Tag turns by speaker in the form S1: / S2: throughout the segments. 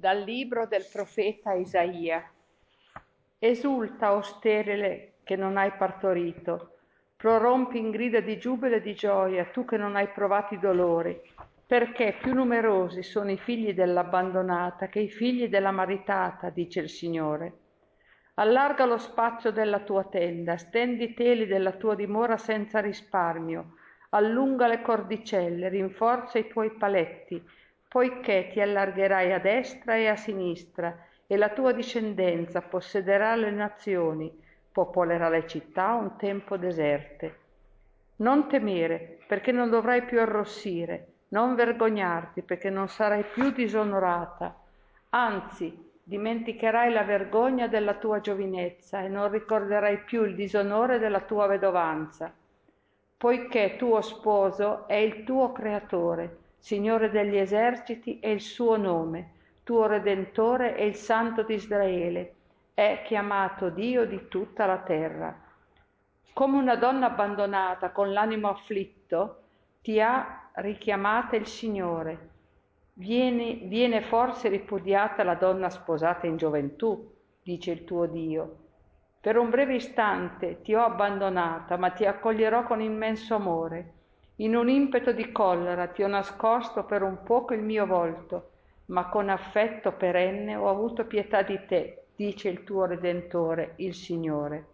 S1: Dal libro del profeta Isaia. Esulta, o sterile, che non hai partorito, prorompi in grida di giubilo e di gioia, tu che non hai provato i dolori, perché più numerosi sono i figli dell'abbandonata che i figli della maritata, dice il Signore. Allarga lo spazio della tua tenda, stendi i teli della tua dimora senza risparmio, allunga le cordicelle, rinforza i tuoi paletti, poiché ti allargerai a destra e a sinistra, e la tua discendenza possederà le nazioni, popolerà le città un tempo deserte. Non temere, perché non dovrai più arrossire, non vergognarti, perché non sarai più disonorata. Anzi, dimenticherai la vergogna della tua giovinezza e non ricorderai più il disonore della tua vedovanza. Poiché tuo sposo è il tuo creatore, Signore degli eserciti è il suo nome, tuo Redentore è il Santo di Israele, è chiamato Dio di tutta la terra. Come una donna abbandonata con l'animo afflitto, ti ha richiamata il Signore. Viene forse ripudiata la donna sposata in gioventù, dice il tuo Dio. Per un breve istante ti ho abbandonata, ma ti accoglierò con immenso amore. In un impeto di collera ti ho nascosto per un poco il mio volto, ma con affetto perenne ho avuto pietà di te, dice il tuo Redentore, il Signore.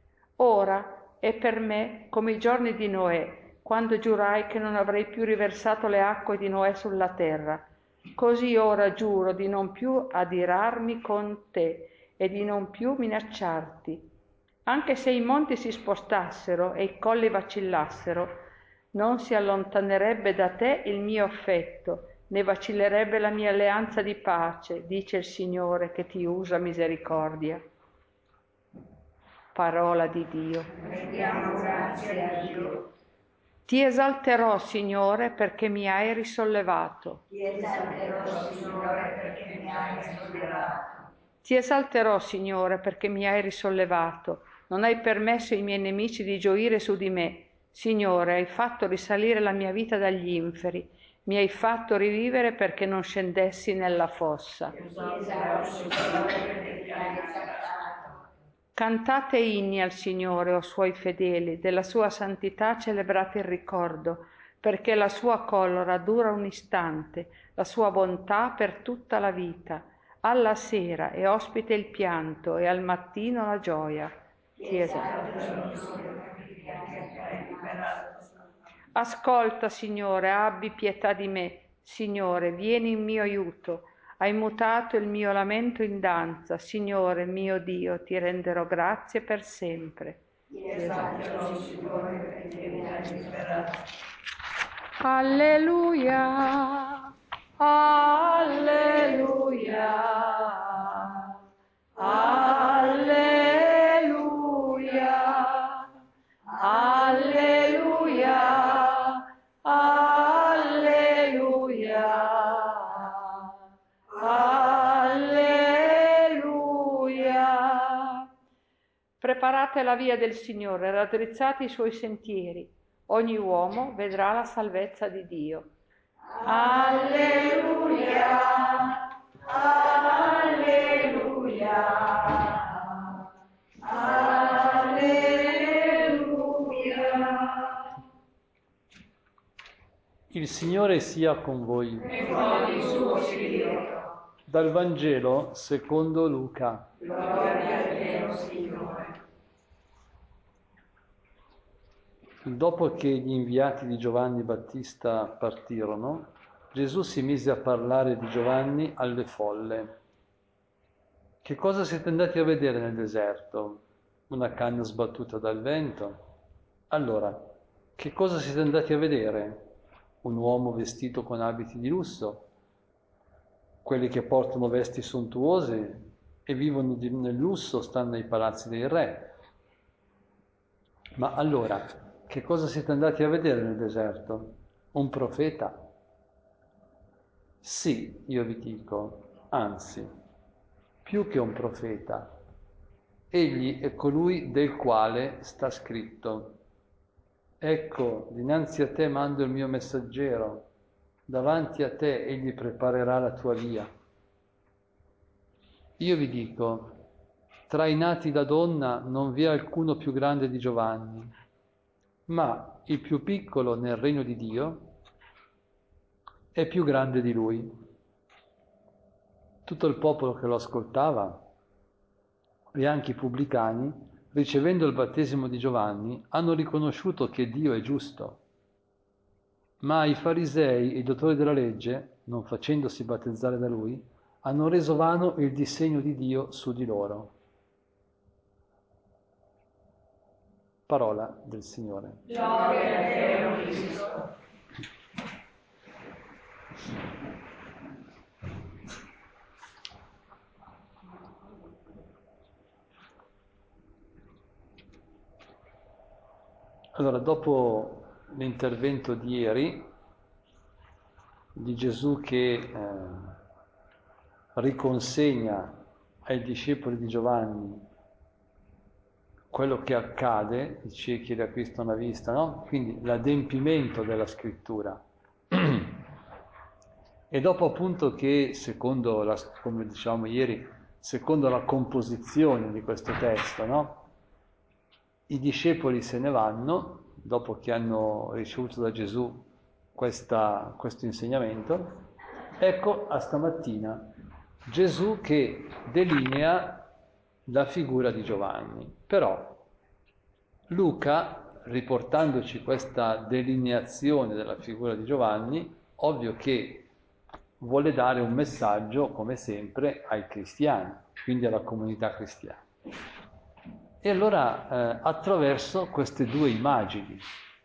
S1: Ora è per me come i giorni di Noè, quando giurai che non avrei più riversato le acque di Noè sulla terra. Così ora giuro di non più adirarmi con te e di non più minacciarti. Anche se i monti si spostassero e i colli vacillassero, non si allontanerebbe da te il mio affetto, né vacillerebbe la mia alleanza di pace, dice il Signore che ti usa misericordia. Parola di Dio.
S2: Rendiamo grazie a Dio.
S1: Ti esalterò, Signore, perché mi hai risollevato.
S2: Ti esalterò, Signore, perché mi hai risollevato.
S1: Ti esalterò, Signore, perché mi hai risollevato. Non hai permesso ai miei nemici di gioire su di me. Signore, hai fatto risalire la mia vita dagli inferi. Mi hai fatto rivivere perché non scendessi nella fossa.
S2: Ti esalterò, Signore, perché mi hai esaltato.
S1: Cantate inni al Signore, o suoi fedeli, della sua santità celebrate il ricordo, perché la sua collera dura un istante, la sua bontà per tutta la vita. Alla sera è ospite il pianto e al mattino la gioia. Ti esalto. Ascolta, Signore, abbi pietà di me. Signore, vieni in mio aiuto. Hai mutato il mio lamento in danza. Signore, mio Dio, ti renderò grazie per sempre.
S2: Ti esalterò, Signore, perché mi hai liberato.
S1: Alleluia, alleluia, alleluia, alleluia, alleluia, alleluia. Preparate la via del Signore, raddrizzate i suoi sentieri. Ogni uomo vedrà la salvezza di Dio.
S2: Alleluia, alleluia, alleluia.
S3: Il Signore sia con voi.
S2: E con il suo spirito.
S3: Dal Vangelo secondo Luca.
S2: Gloria a te, Signore.
S3: Dopo che gli inviati di Giovanni Battista partirono, Gesù si mise a parlare di Giovanni alle folle. Che cosa siete andati a vedere nel deserto? Una canna sbattuta dal vento? Allora, che cosa siete andati a vedere? Un uomo vestito con abiti di lusso? Quelli che portano vesti sontuose e vivono nel lusso stanno nei palazzi dei re. Ma allora, che cosa siete andati a vedere nel deserto? Un profeta? Sì, io vi dico, anzi, più che un profeta. Egli è colui del quale sta scritto: ecco, dinanzi a te mando il mio messaggero, davanti a te egli preparerà la tua via. io vi dico, tra i nati da donna non vi è alcuno più grande di Giovanni, ma il più piccolo nel regno di Dio è più grande di lui. Tutto il popolo che lo ascoltava e anche i pubblicani, ricevendo il battesimo di Giovanni, hanno riconosciuto che Dio è giusto. Ma i farisei e i dottori della legge, non facendosi battezzare da lui, hanno reso vano il disegno di Dio su di loro. Parola del Signore.
S2: Gloria a te, Cristo.
S3: Allora, dopo l'intervento di ieri, di Gesù che riconsegna ai discepoli di Giovanni quello che accade, i ciechi da Cristo hanno vista, no? Quindi l'adempimento della scrittura. E dopo appunto che, secondo come dicevamo ieri, secondo la composizione di questo testo, no? I discepoli se ne vanno, dopo che hanno ricevuto da Gesù questo insegnamento. Ecco a stamattina Gesù che delinea la figura di Giovanni. Però Luca, riportandoci questa delineazione della figura di Giovanni, ovvio che vuole dare un messaggio, come sempre, ai cristiani, quindi alla comunità cristiana. E allora attraverso queste due immagini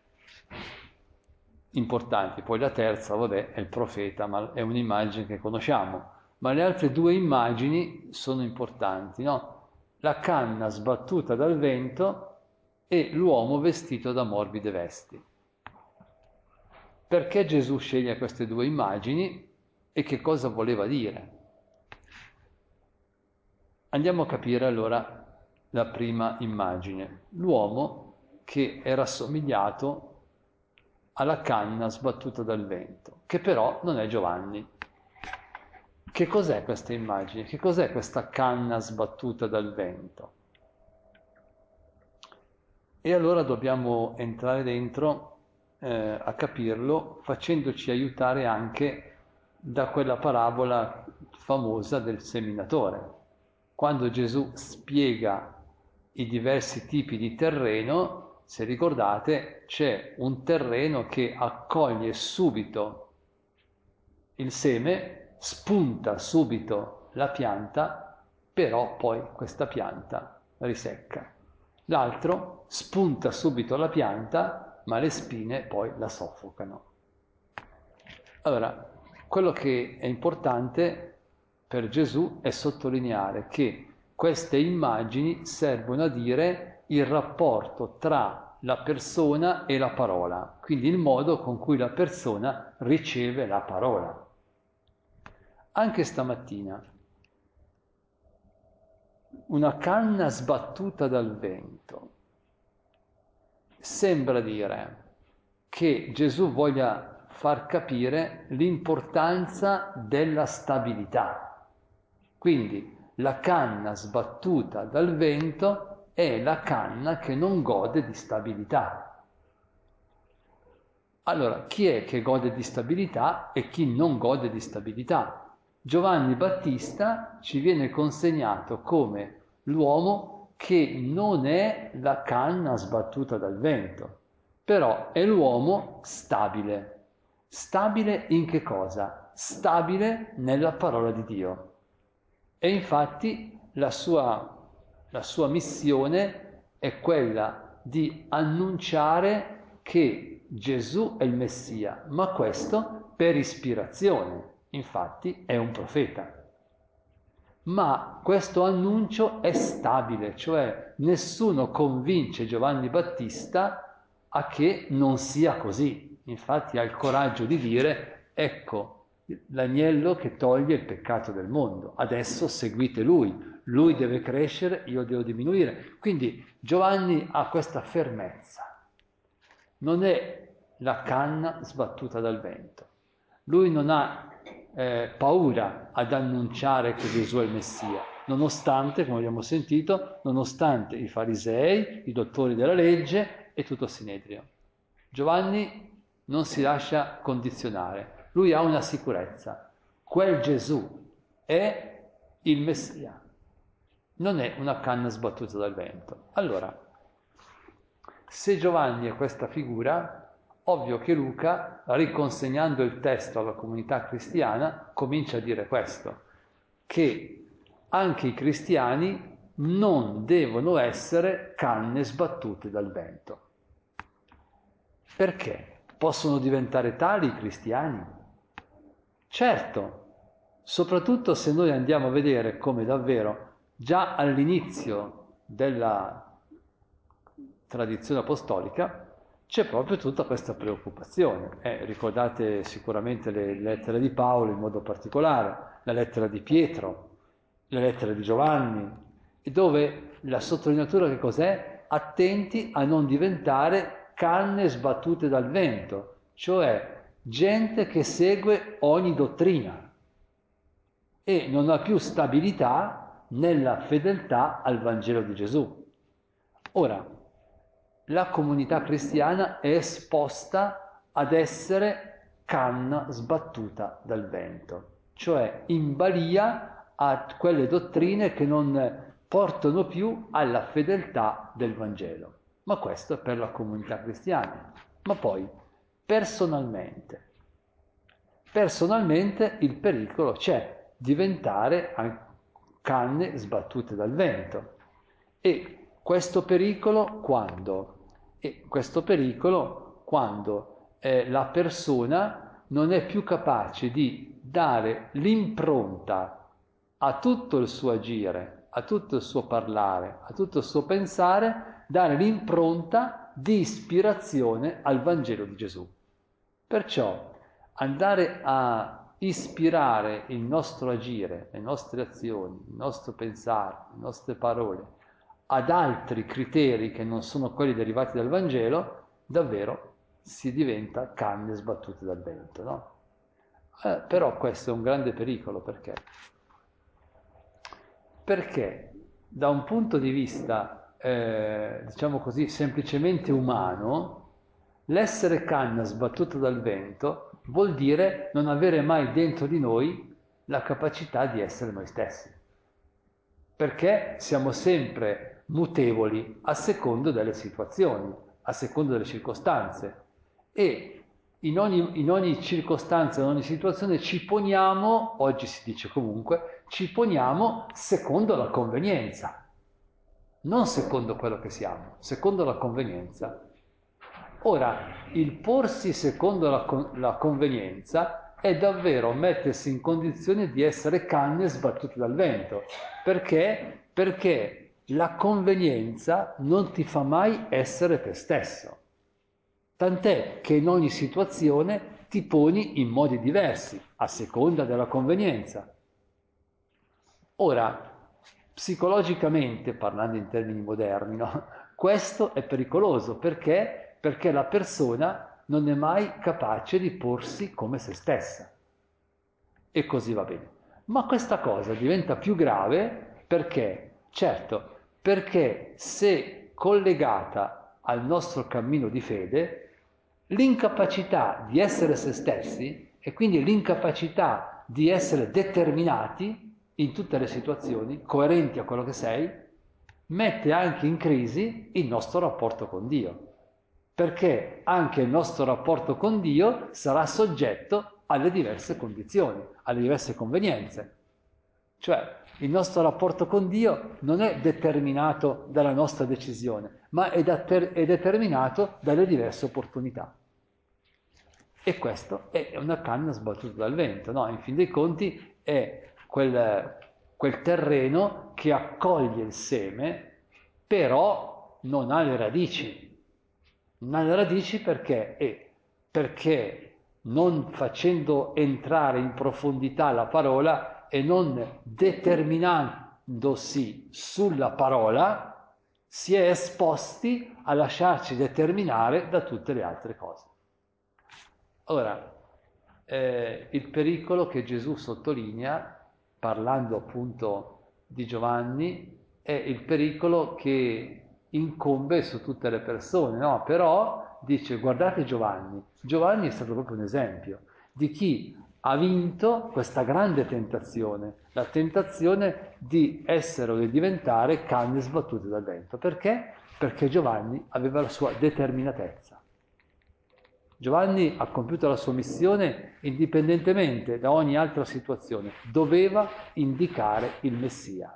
S3: importanti, poi la terza, vabbè, è il profeta, ma è un'immagine che conosciamo, ma le altre due immagini sono importanti, no? La canna sbattuta dal vento e l'uomo vestito da morbide vesti. Perché Gesù sceglie queste due immagini e che cosa voleva dire? Andiamo a capire allora la prima immagine, l'uomo che è rassomigliato alla canna sbattuta dal vento, che però non è Giovanni. Che cos'è questa immagine? Che cos'è questa canna sbattuta dal vento? E allora dobbiamo entrare dentro a capirlo facendoci aiutare anche da quella parabola famosa del seminatore. Quando Gesù spiega i diversi tipi di terreno, se ricordate, c'è un terreno che accoglie subito il seme, spunta subito la pianta, però poi questa pianta risecca. L'altro spunta subito la pianta, ma le spine poi la soffocano. Allora, quello che è importante per Gesù è sottolineare che queste immagini servono a dire il rapporto tra la persona e la parola, quindi il modo con cui la persona riceve la parola. Anche stamattina, una canna sbattuta dal vento sembra dire che Gesù voglia far capire l'importanza della stabilità. Quindi la canna sbattuta dal vento è la canna che non gode di stabilità. Allora, chi è che gode di stabilità e chi non gode di stabilità? Giovanni Battista ci viene consegnato come l'uomo che non è la canna sbattuta dal vento, però è l'uomo stabile. Stabile in che cosa? Stabile nella parola di Dio. E infatti la sua missione è quella di annunciare che Gesù è il Messia, ma questo per ispirazione, infatti è un profeta. Ma questo annuncio è stabile, cioè nessuno convince Giovanni Battista a che non sia così. Infatti ha il coraggio di dire, ecco, l'agnello che toglie il peccato del mondo, adesso seguite lui deve crescere, io devo diminuire. Quindi Giovanni ha questa fermezza, non è la canna sbattuta dal vento, lui non ha paura ad annunciare che Gesù è il Messia, nonostante, come abbiamo sentito, nonostante i farisei, i dottori della legge e tutto il Sinedrio. Giovanni non si lascia condizionare, lui ha una sicurezza. Quel Gesù è il Messia, non è una canna sbattuta dal vento. Allora, se Giovanni è questa figura, ovvio che Luca, riconsegnando il testo alla comunità cristiana, comincia a dire questo, che anche i cristiani non devono essere canne sbattute dal vento. Perché? Possono diventare tali i cristiani? Certo, soprattutto se noi andiamo a vedere come davvero già all'inizio della tradizione apostolica c'è proprio tutta questa preoccupazione. Ricordate sicuramente le lettere di Paolo in modo particolare, la lettera di Pietro, le lettere di Giovanni, dove la sottolineatura che cos'è? Attenti a non diventare canne sbattute dal vento, cioè gente che segue ogni dottrina e non ha più stabilità nella fedeltà al Vangelo di Gesù. Ora, la comunità cristiana è esposta ad essere canna sbattuta dal vento, cioè in balia a quelle dottrine che non portano più alla fedeltà del Vangelo. Ma questo è per la comunità cristiana. Ma poi, personalmente il pericolo c'è, diventare canne sbattute dal vento. E questo pericolo quando? Questo pericolo quando la persona non è più capace di dare l'impronta a tutto il suo agire, a tutto il suo parlare, a tutto il suo pensare, dare l'impronta di ispirazione al Vangelo di Gesù. Perciò andare a ispirare il nostro agire, le nostre azioni, il nostro pensare, le nostre parole ad altri criteri che non sono quelli derivati dal Vangelo, davvero si diventa canne sbattute dal vento, no? Però questo è un grande pericolo, perché? Perché da un punto di vista, diciamo così, semplicemente umano, l'essere canna sbattuta dal vento vuol dire non avere mai dentro di noi la capacità di essere noi stessi. Perché siamo sempre mutevoli a secondo delle situazioni, a secondo delle circostanze. E in ogni circostanza, in ogni situazione ci poniamo, oggi si dice comunque, ci poniamo secondo la convenienza, non secondo quello che siamo, secondo la convenienza. Ora, il porsi secondo la convenienza è davvero mettersi in condizione di essere canne sbattute dal vento. Perché? Perché la convenienza non ti fa mai essere te stesso. Tant'è che in ogni situazione ti poni in modi diversi, a seconda della convenienza. Ora, psicologicamente, parlando in termini moderni, no? Questo è pericoloso. Perché? Perché la persona non è mai capace di porsi come se stessa. E così va bene. Ma questa cosa diventa più grave perché, certo, perché se collegata al nostro cammino di fede, l'incapacità di essere se stessi e quindi l'incapacità di essere determinati in tutte le situazioni, coerenti a quello che sei, mette anche in crisi il nostro rapporto con Dio. Perché anche il nostro rapporto con Dio sarà soggetto alle diverse condizioni, alle diverse convenienze. Cioè, il nostro rapporto con Dio non è determinato dalla nostra decisione, ma è determinato dalle diverse opportunità. E questo è una canna sbattuta dal vento, no? In fin dei conti è quel terreno che accoglie il seme, però non ha le radici. Non ha le radici perché? Perché non facendo entrare in profondità la parola e non determinandosi sulla parola, si è esposti a lasciarci determinare da tutte le altre cose. Ora, il pericolo che Gesù sottolinea, parlando appunto di Giovanni è il pericolo che incombe su tutte le persone, no? Però dice, guardate Giovanni. Giovanni è stato proprio un esempio di chi ha vinto questa grande tentazione, la tentazione di essere o di diventare canne sbattute dal vento. Perché? Perché Giovanni aveva la sua determinatezza. Giovanni ha compiuto la sua missione indipendentemente da ogni altra situazione, doveva indicare il Messia.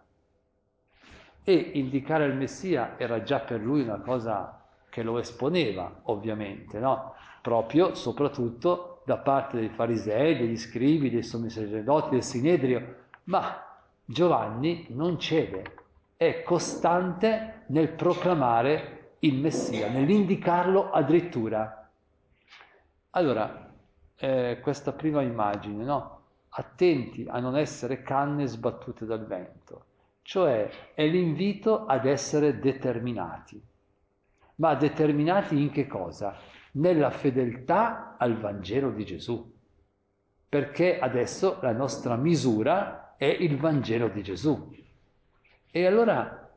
S3: E indicare il Messia era già per lui una cosa che lo esponeva, ovviamente, no? Proprio, soprattutto, da parte dei farisei, degli scribi, dei sommi sacerdoti, del Sinedrio. Ma Giovanni non cede, è costante nel proclamare il Messia, nell'indicarlo addirittura. Allora, questa prima immagine, no? Attenti a non essere canne sbattute dal vento. Cioè è l'invito ad essere determinati. Ma determinati in che cosa? Nella fedeltà al Vangelo di Gesù. Perché adesso la nostra misura è il Vangelo di Gesù. E allora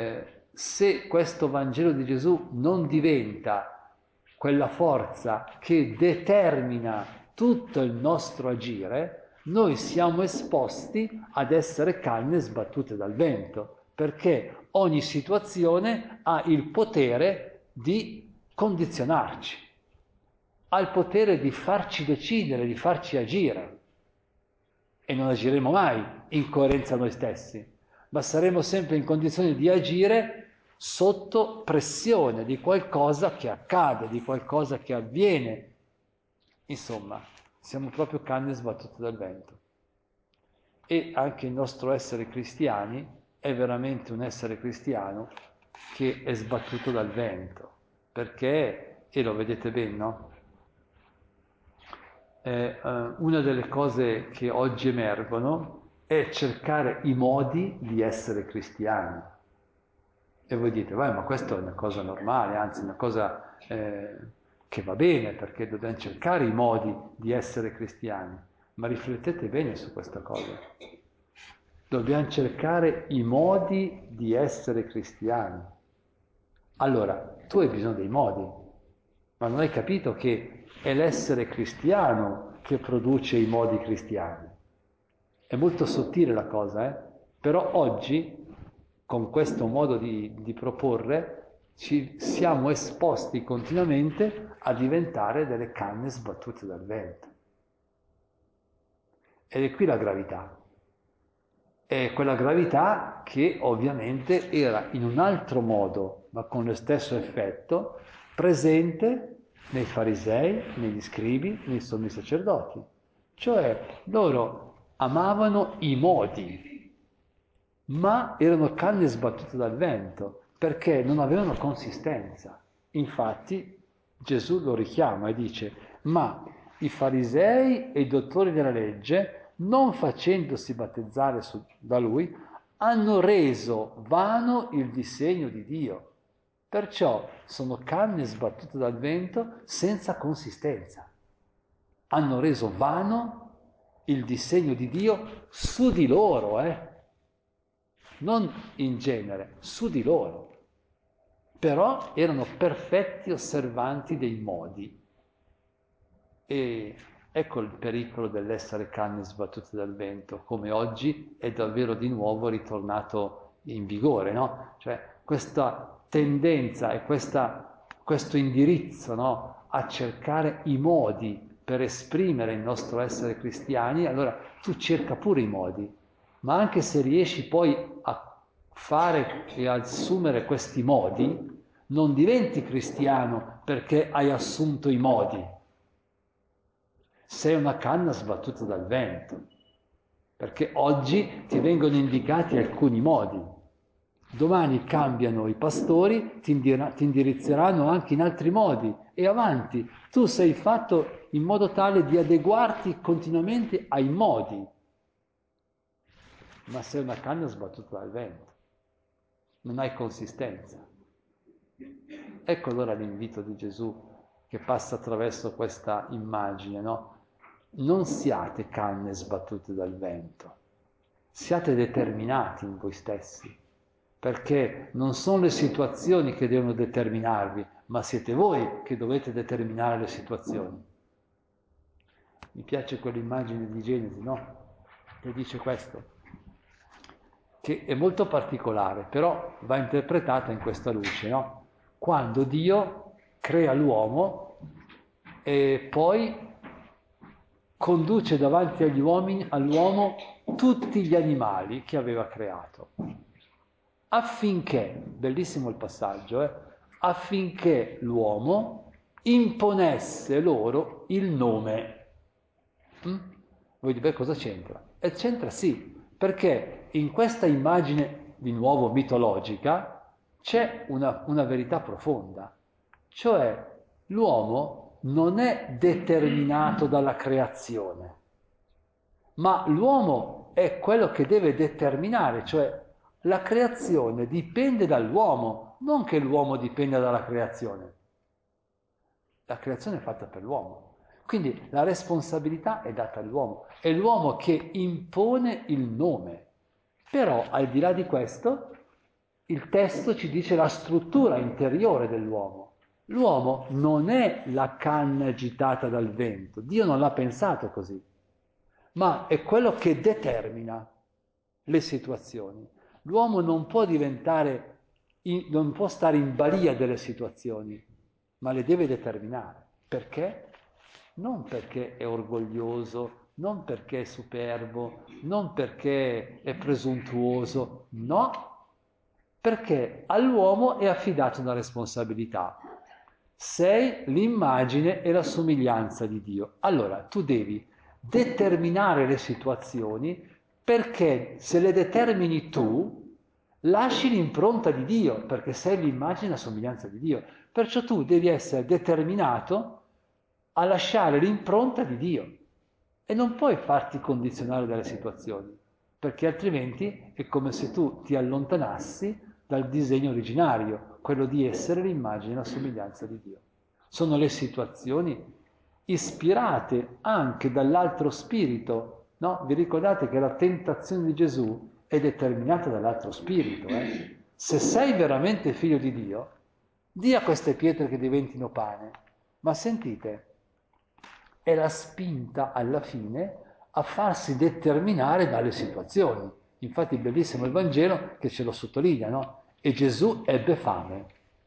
S3: se questo Vangelo di Gesù non diventa quella forza che determina tutto il nostro agire, noi siamo esposti ad essere canne sbattute dal vento, perché ogni situazione ha il potere di condizionarci, ha il potere di farci decidere, di farci agire. E non agiremo mai in coerenza a noi stessi, ma saremo sempre in condizione di agire sotto pressione di qualcosa che accade, di qualcosa che avviene. Insomma, siamo proprio canne sbattute dal vento. E anche il nostro essere cristiani è veramente un essere cristiano che è sbattuto dal vento, perché, e lo vedete bene, no? Una delle cose che oggi emergono è cercare i modi di essere cristiani. E voi dite, ma questo è una cosa normale, anzi una cosa che va bene, perché dobbiamo cercare i modi di essere cristiani. Ma riflettete bene su questa cosa. Dobbiamo cercare i modi di essere cristiani. Allora, tu hai bisogno dei modi, ma non hai capito che è l'essere cristiano che produce i modi cristiani. È molto sottile la cosa, Però oggi, con questo modo di proporre, ci siamo esposti continuamente a diventare delle canne sbattute dal vento. Ed è qui la gravità. È quella gravità che ovviamente era in un altro modo, ma con lo stesso effetto, presente nei farisei, negli scribi, nei sommi sacerdoti. Cioè loro amavano i modi, ma erano canne sbattute dal vento, perché non avevano consistenza. Infatti Gesù lo richiama e dice, ma i farisei e i dottori della legge, non facendosi battezzare da lui, hanno reso vano il disegno di Dio. Perciò sono canne sbattute dal vento senza consistenza. Hanno reso vano il disegno di Dio su di loro, non in genere, su di loro. Però erano perfetti osservanti dei modi. E ecco il pericolo dell'essere canne sbattute dal vento, come oggi è davvero di nuovo ritornato in vigore, no? Cioè questa tendenza e questo indirizzo, no? A cercare i modi per esprimere il nostro essere cristiani, allora tu cerca pure i modi, ma anche se riesci poi a fare e a assumere questi modi, non diventi cristiano perché hai assunto i modi. Sei una canna sbattuta dal vento, perché oggi ti vengono indicati alcuni modi. Domani cambiano i pastori, ti indirizzeranno anche in altri modi e avanti. Tu sei fatto in modo tale di adeguarti continuamente ai modi, ma sei una canna sbattuta dal vento, non hai consistenza. Ecco allora l'invito di Gesù che passa attraverso questa immagine, no? Non siate canne sbattute dal vento, siate determinati in voi stessi, perché non sono le situazioni che devono determinarvi, ma siete voi che dovete determinare le situazioni. Mi piace quell'immagine di Genesi, no? Che dice questo, che è molto particolare, però va interpretata in questa luce, no? Quando Dio crea l'uomo e poi conduce davanti all'uomo tutti gli animali che aveva creato, affinché, bellissimo il passaggio, affinché l'uomo imponesse loro il nome. Voi dite, cosa c'entra? E c'entra sì, perché in questa immagine di nuovo mitologica c'è una verità profonda, cioè l'uomo non è determinato dalla creazione, ma l'uomo è quello che deve determinare, cioè la creazione dipende dall'uomo, non che l'uomo dipenda dalla creazione. La creazione è fatta per l'uomo. Quindi la responsabilità è data all'uomo, è l'uomo che impone il nome. Però al di là di questo, il testo ci dice la struttura interiore dell'uomo. L'uomo non è la canna agitata dal vento, Dio non l'ha pensato così, ma è quello che determina le situazioni. L'uomo non può non può stare in balia delle situazioni, ma le deve determinare. Perché? Non perché è orgoglioso, non perché è superbo, non perché è presuntuoso, no, perché all'uomo è affidata una responsabilità. Sei l'immagine e la somiglianza di Dio. Allora tu devi determinare le situazioni perché se le determini tu, lasci l'impronta di Dio, perché sei l'immagine e la somiglianza di Dio. Perciò tu devi essere determinato a lasciare l'impronta di Dio e non puoi farti condizionare dalle situazioni, perché altrimenti è come se tu ti allontanassi dal disegno originario, quello di essere l'immagine e la somiglianza di Dio. Sono le situazioni ispirate anche dall'altro spirito, no? Vi ricordate che la tentazione di Gesù è determinata dall'altro spirito, Se sei veramente figlio di Dio, di a queste pietre che diventino pane, ma sentite, è la spinta alla fine a farsi determinare dalle situazioni. Infatti è bellissimo il Vangelo che ce lo sottolinea, no? E Gesù ebbe fame.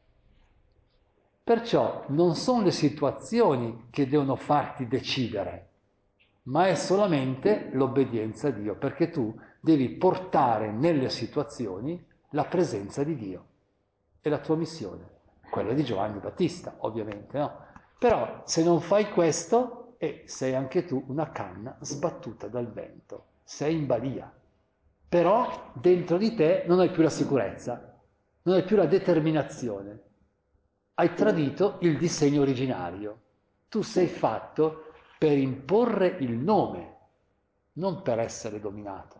S3: Perciò non sono le situazioni che devono farti decidere, ma è solamente l'obbedienza a Dio, perché tu devi portare nelle situazioni la presenza di Dio. È la tua missione, quella di Giovanni Battista, ovviamente, no? Però se non fai questo, sei anche tu una canna sbattuta dal vento, sei in balia. Però dentro di te non hai più la sicurezza, non hai più la determinazione. Hai tradito il disegno originario. Tu sei fatto per imporre il nome, non per essere dominato.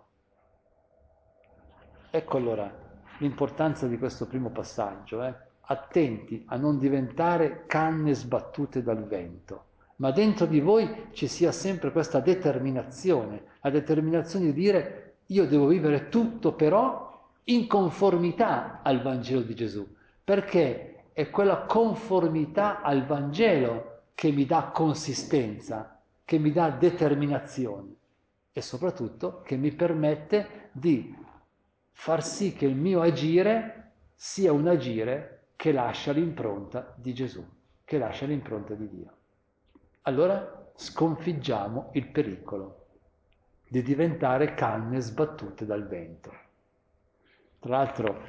S3: Ecco allora l'importanza di questo primo passaggio. Attenti a non diventare canne sbattute dal vento, ma dentro di voi ci sia sempre questa determinazione, la determinazione di dire io devo vivere tutto però in conformità al Vangelo di Gesù, perché è quella conformità al Vangelo che mi dà consistenza, che mi dà determinazione e soprattutto che mi permette di far sì che il mio agire sia un agire che lascia l'impronta di Gesù, che lascia l'impronta di Dio. Allora sconfiggiamo il pericolo di diventare canne sbattute dal vento. Tra l'altro,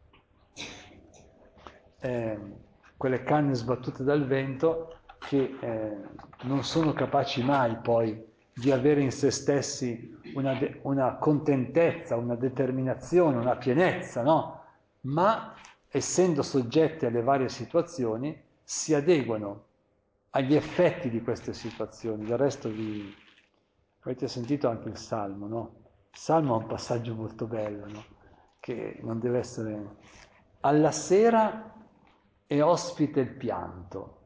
S3: quelle canne sbattute dal vento che non sono capaci mai poi di avere in se stessi una contentezza, una determinazione, una pienezza, no? Ma essendo soggetti alle varie situazioni si adeguano agli effetti di queste situazioni. Del resto avete sentito anche il Salmo, no? Il Salmo ha un passaggio molto bello, no? Che non deve essere... Alla sera è ospite il pianto,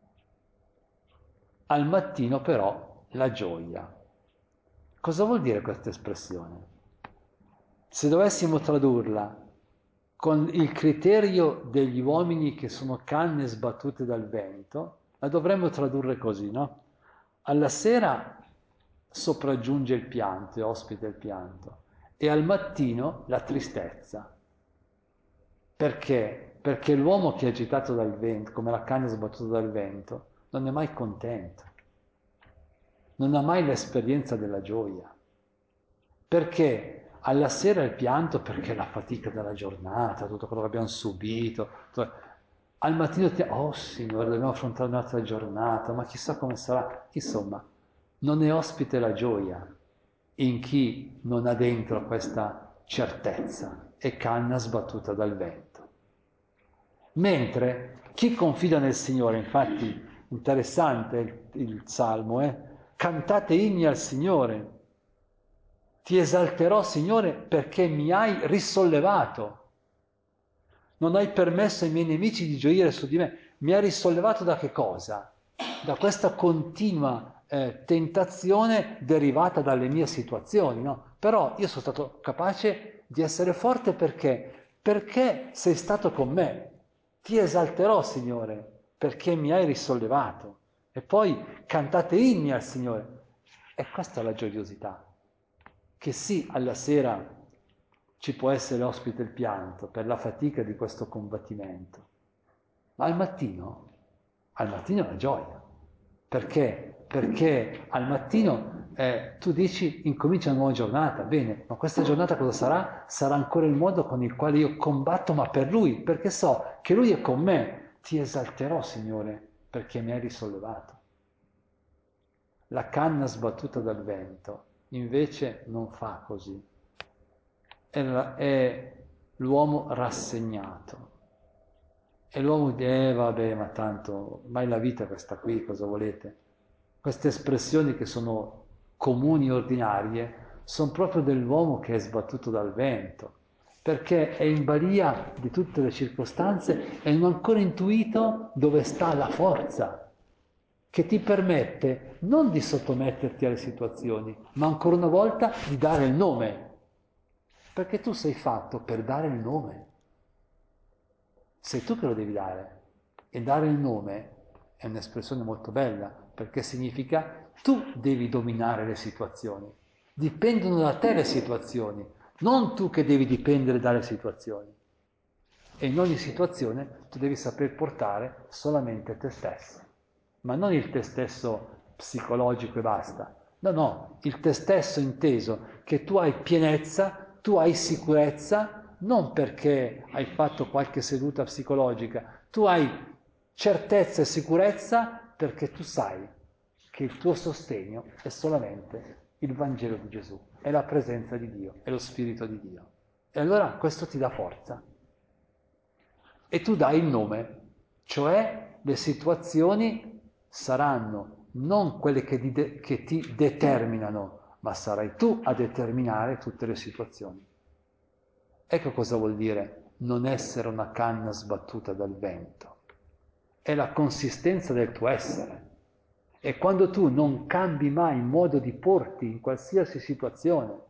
S3: al mattino però la gioia. Cosa vuol dire questa espressione? Se dovessimo tradurla con il criterio degli uomini che sono canne sbattute dal vento, la dovremmo tradurre così, no? Alla sera sopraggiunge il pianto e ospita il pianto, e al mattino la tristezza. Perché? Perché l'uomo che è agitato dal vento, come la canna sbattuta dal vento, non è mai contento, non ha mai l'esperienza della gioia. Perché? Alla sera il pianto perché la fatica della giornata, tutto quello che abbiamo subito. Al mattino oh Signore, dobbiamo affrontare un'altra giornata, ma chissà come sarà. Insomma, non è ospite la gioia in chi non ha dentro questa certezza, è canna sbattuta dal vento. Mentre chi confida nel Signore, infatti interessante il Salmo, cantate inni al Signore, ti esalterò, Signore, perché mi hai risollevato. Non hai permesso ai miei nemici di gioire su di me. Mi hai risollevato da che cosa? Da questa continua tentazione derivata dalle mie situazioni, no? Però io sono stato capace di essere forte perché sei stato con me. Ti esalterò, Signore, perché mi hai risollevato. E poi cantate inni al Signore. E questa è la gioiosità. Che sì, alla sera ci può essere ospite il pianto per la fatica di questo combattimento, ma al mattino è la gioia. Perché? Perché al mattino tu dici incomincia una nuova giornata, bene, ma questa giornata cosa sarà? Sarà ancora il modo con il quale io combatto, ma per Lui, perché so che Lui è con me. Ti esalterò, Signore, perché mi hai risollevato. La canna sbattuta dal vento invece non fa così. È l'uomo rassegnato. E l'uomo dice, vabbè, ma tanto, mai la vita questa qui, cosa volete? Queste espressioni che sono comuni e ordinarie sono proprio dell'uomo che è sbattuto dal vento, perché è in balia di tutte le circostanze e non ha ancora intuito dove sta la forza che ti permette non di sottometterti alle situazioni, ma ancora una volta di dare il nome. Perché tu sei fatto per dare il nome. Sei tu che lo devi dare. E dare il nome è un'espressione molto bella, perché significa tu devi dominare le situazioni. Dipendono da te le situazioni, non tu che devi dipendere dalle situazioni. E in ogni situazione tu devi saper portare solamente te stesso, ma non il te stesso psicologico e basta. No, il te stesso inteso che tu hai pienezza, tu hai sicurezza, non perché hai fatto qualche seduta psicologica, tu hai certezza e sicurezza perché tu sai che il tuo sostegno è solamente il Vangelo di Gesù, è la presenza di Dio, è lo Spirito di Dio. E allora questo ti dà forza. E tu dai il nome, cioè le situazioni saranno non quelle che ti determinano, ma sarai tu a determinare tutte le situazioni. Ecco cosa vuol dire non essere una canna sbattuta dal vento. È la consistenza del tuo essere. È quando tu non cambi mai il modo di porti in qualsiasi situazione.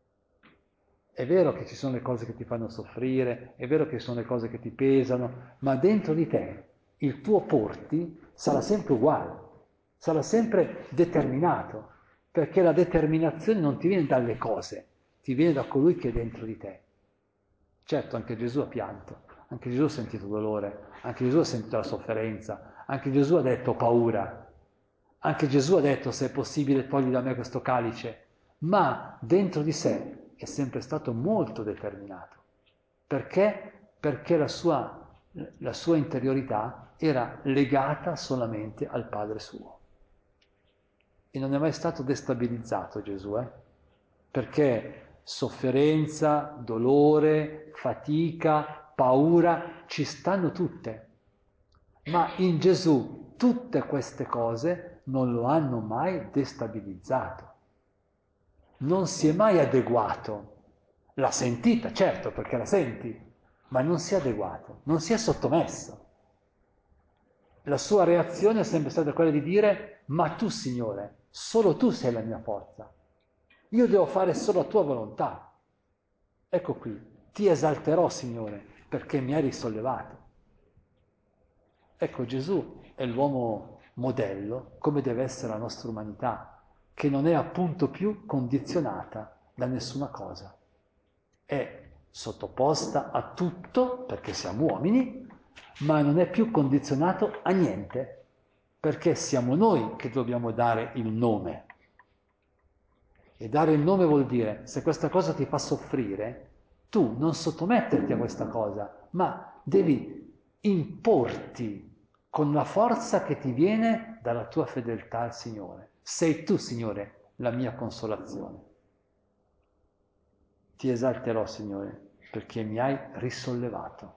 S3: È vero che ci sono le cose che ti fanno soffrire, è vero che ci sono le cose che ti pesano, ma dentro di te il tuo porti sarà sempre uguale, sarà sempre determinato, perché la determinazione non ti viene dalle cose, ti viene da colui che è dentro di te. Certo, anche Gesù ha pianto, anche Gesù ha sentito dolore, anche Gesù ha sentito la sofferenza, anche Gesù ha detto paura, anche Gesù ha detto se è possibile togli da me questo calice, ma dentro di sé è sempre stato molto determinato. Perché? Perché la sua interiorità era legata solamente al Padre suo. E non è mai stato destabilizzato Gesù, perché sofferenza, dolore, fatica, paura ci stanno tutte. Ma in Gesù tutte queste cose non lo hanno mai destabilizzato. Non si è mai adeguato. L'ha sentita, certo, perché la senti, ma non si è adeguato, non si è sottomesso. La sua reazione è sempre stata quella di dire: ma tu, Signore, solo tu sei la mia forza. Io devo fare solo la tua volontà. Ecco qui, ti esalterò, Signore, perché mi hai risollevato. Ecco, Gesù è l'uomo modello, come deve essere la nostra umanità, che non è appunto più condizionata da nessuna cosa. È sottoposta a tutto, perché siamo uomini, ma non è più condizionato a niente, perché siamo noi che dobbiamo dare il nome. E dare il nome vuol dire, se questa cosa ti fa soffrire, tu non sottometterti a questa cosa, ma devi importi con la forza che ti viene dalla tua fedeltà al Signore. Sei tu, Signore, la mia consolazione. Ti esalterò, Signore, perché mi hai risollevato.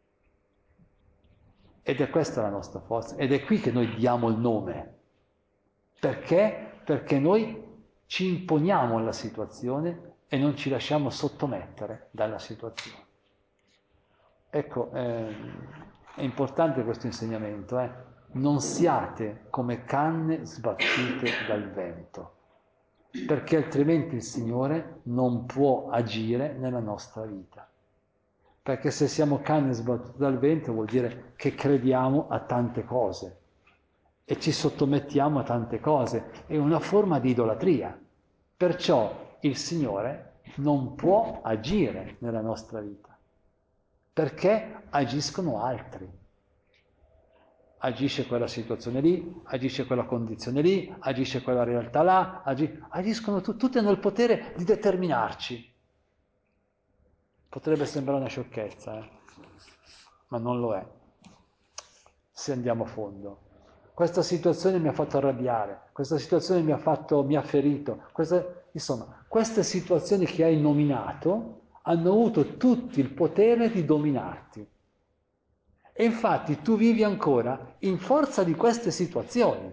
S3: Ed è questa la nostra forza, ed è qui che noi diamo il nome. Perché? Perché noi ci imponiamo alla situazione e non ci lasciamo sottomettere dalla situazione. Ecco, è importante questo insegnamento, eh? Non siate come canne sbattute dal vento, perché altrimenti il Signore non può agire nella nostra vita. Perché se siamo canne sbattute dal vento vuol dire che crediamo a tante cose e ci sottomettiamo a tante cose. È una forma di idolatria. Perciò il Signore non può agire nella nostra vita, perché agiscono altri. Agisce quella situazione lì, agisce quella condizione lì, agisce quella realtà là, agiscono tutti hanno il potere di determinarci. Potrebbe sembrare una sciocchezza, ma non lo è, se andiamo a fondo. Questa situazione mi ha fatto arrabbiare, questa situazione mi ha ferito, insomma, queste situazioni che hai nominato hanno avuto tutti il potere di dominarti. E infatti tu vivi ancora in forza di queste situazioni.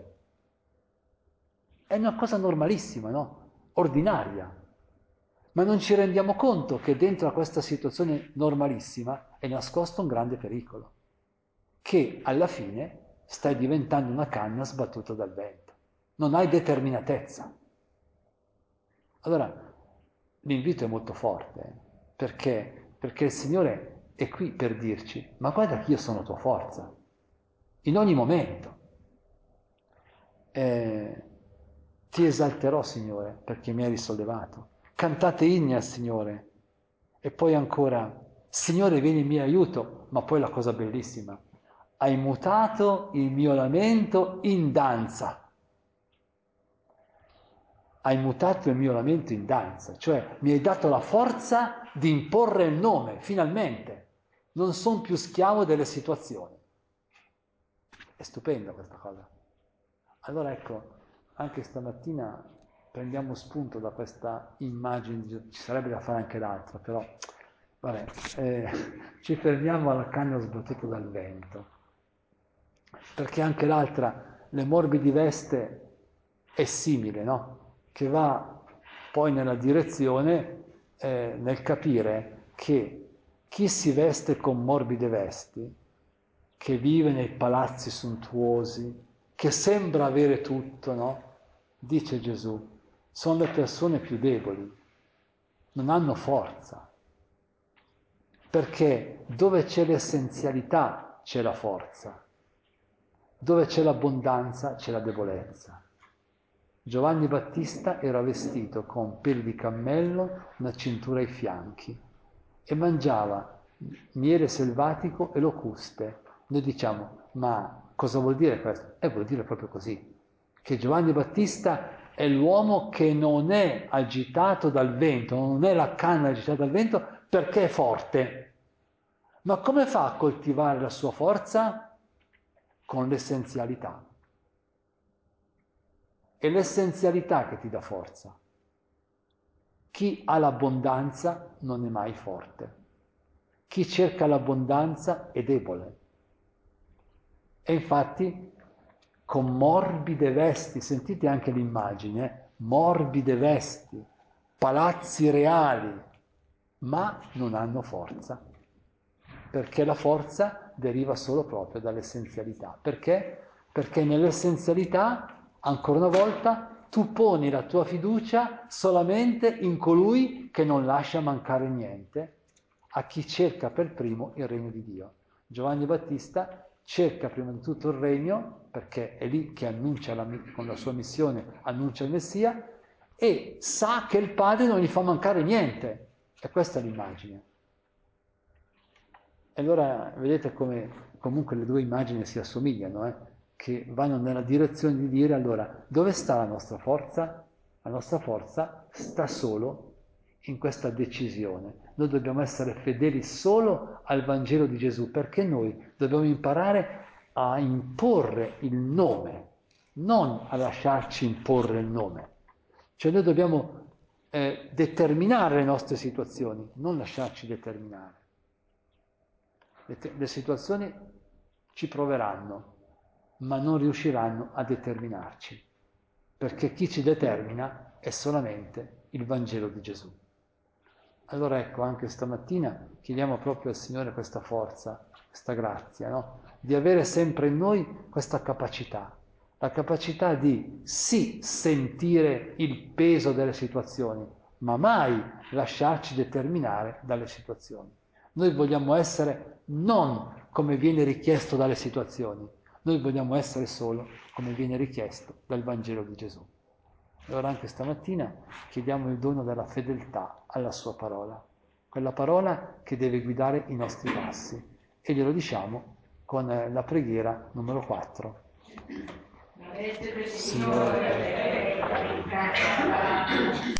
S3: È una cosa normalissima, no? Ordinaria. Ma non ci rendiamo conto che dentro a questa situazione normalissima è nascosto un grande pericolo, che alla fine stai diventando una canna sbattuta dal vento. Non hai determinatezza. Allora, l'invito è molto forte, perché il Signore è qui per dirci, ma guarda che io sono tua forza, in ogni momento. Ti esalterò, Signore, perché mi hai risollevato. Cantate inni al Signore. E poi ancora, Signore, vieni in mio aiuto. Ma poi la cosa bellissima, hai mutato il mio lamento in danza. Hai mutato il mio lamento in danza, cioè mi hai dato la forza di imporre il nome, finalmente. Non sono più schiavo delle situazioni. È stupenda questa cosa. Allora ecco, anche stamattina prendiamo spunto da questa immagine, ci sarebbe da fare anche l'altra, però vabbè, ci fermiamo alla canna sbattuta dal vento, perché anche l'altra, le morbidi veste, è simile, no? Che va poi nella direzione nel capire che chi si veste con morbide vesti, che vive nei palazzi sontuosi, che sembra avere tutto, no? Dice Gesù, sono le persone più deboli, non hanno forza, perché dove c'è l'essenzialità c'è la forza, dove c'è l'abbondanza c'è la debolezza. Giovanni Battista era vestito con peli di cammello, una cintura ai fianchi e mangiava miele selvatico e locuste. Noi diciamo, ma cosa vuol dire questo? Vuol dire proprio così, che Giovanni Battista è l'uomo che non è agitato dal vento, non è la canna agitata dal vento perché è forte. Ma come fa a coltivare la sua forza? Con l'essenzialità. È l'essenzialità che ti dà forza. Chi ha l'abbondanza non è mai forte. Chi cerca l'abbondanza è debole. E infatti, con morbide vesti, sentite anche l'immagine, morbide vesti, palazzi reali, ma non hanno forza. Perché la forza deriva solo proprio dall'essenzialità. Perché? Perché nell'essenzialità, ancora una volta, tu poni la tua fiducia solamente in colui che non lascia mancare niente a chi cerca per primo il regno di Dio. Giovanni Battista cerca prima di tutto il regno, perché è lì che annuncia con la sua missione, annuncia il Messia, e sa che il Padre non gli fa mancare niente. E questa è l'immagine. E allora vedete come comunque le due immagini si assomigliano, che vanno nella direzione di dire allora dove sta la nostra forza? La nostra forza sta solo in questa decisione. Noi dobbiamo essere fedeli solo al Vangelo di Gesù, perché noi dobbiamo imparare a imporre il nome, non a lasciarci imporre il nome. Cioè noi dobbiamo determinare le nostre situazioni, non lasciarci determinare. Le situazioni ci proveranno, ma non riusciranno a determinarci, perché chi ci determina è solamente il Vangelo di Gesù. Allora ecco, anche stamattina chiediamo proprio al Signore questa forza, questa grazia, no? Di avere sempre in noi questa capacità, la capacità di sì sentire il peso delle situazioni, ma mai lasciarci determinare dalle situazioni. Noi vogliamo essere non come viene richiesto dalle situazioni, noi vogliamo essere solo come viene richiesto dal Vangelo di Gesù. Allora anche stamattina chiediamo il dono della fedeltà alla sua parola, quella parola che deve guidare i nostri passi, e glielo diciamo con la preghiera numero 4.
S2: Signore,